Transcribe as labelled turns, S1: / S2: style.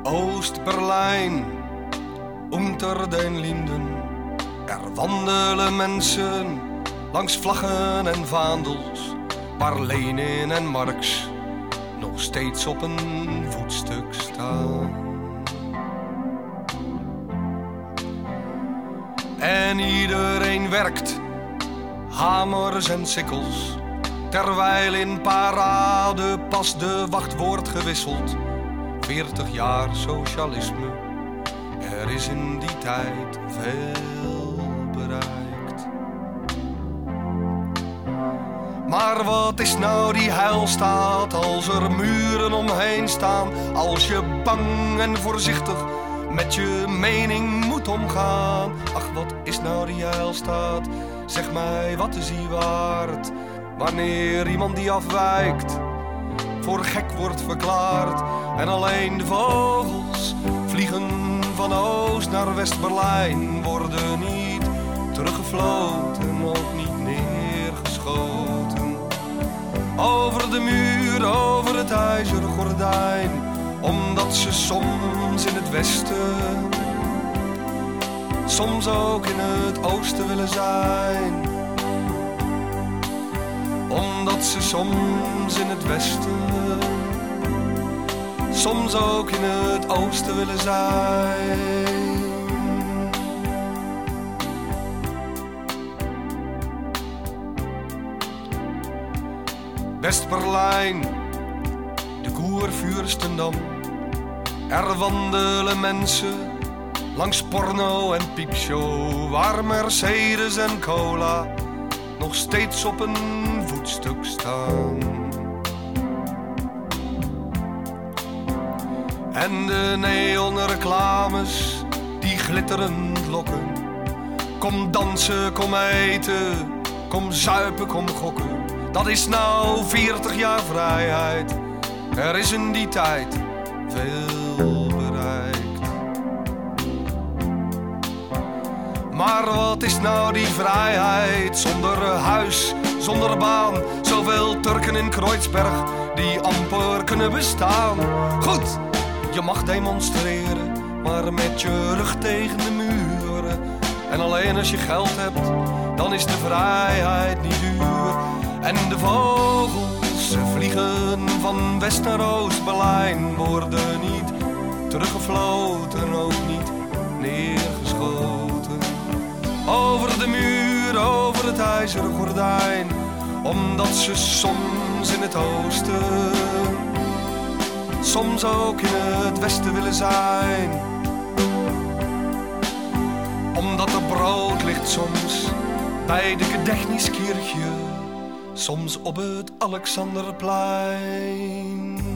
S1: Oost-Berlijn, unter den Linden. Er wandelen mensen langs vlaggen en vaandels, waar Lenin en Marx nog steeds op een voetstuk staan. En iedereen werkt, hamers en sikkels, terwijl in parade pas de wacht wordt gewisseld. 40 jaar socialisme, er is in die tijd veel bereikt. Maar wat is nou die heilstaat als er muren omheen staan? Als je bang en voorzichtig met je mening moet omgaan. Ach, wat is nou die heilstaat? Zeg mij, wat is die waard? Wanneer iemand die afwijkt voor gek wordt verklaard. En alleen de vogels vliegen van Oost naar West-Berlijn, worden niet teruggefloten, ook niet neergeschoten. Over de muur, over het ijzeren gordijn, omdat ze soms in het westen, soms ook in het oosten willen zijn. Omdat ze soms in het westen, soms ook in het oosten willen zijn. West-Berlijn, de Kurfürstendamm. Er wandelen mensen langs porno en piepshow, waar Mercedes en cola nog steeds op een voetstuk staan. En de neonreclames die glitterend lokken. Kom dansen, kom eten, kom zuipen, kom gokken. Dat is nou 40 jaar vrijheid. Er is in die tijd veel bereikt. Maar wat is nou die vrijheid zonder huis, zonder baan? Zoveel Turken in Kreuzberg die amper kunnen bestaan. Goed, je mag demonstreren, maar met je rug tegen de muren. En alleen als je geld hebt, dan is de vrijheid niet duur. En de vogels vliegen van West naar Oost-Berlijn, worden niet teruggefloten, ook niet neergeschoten. Over de muur, over het ijzeren gordijn, omdat ze soms in het oosten, soms ook in het westen willen zijn. Omdat er brood ligt soms bij de Gedächtniskirche, soms op het Alexanderplein.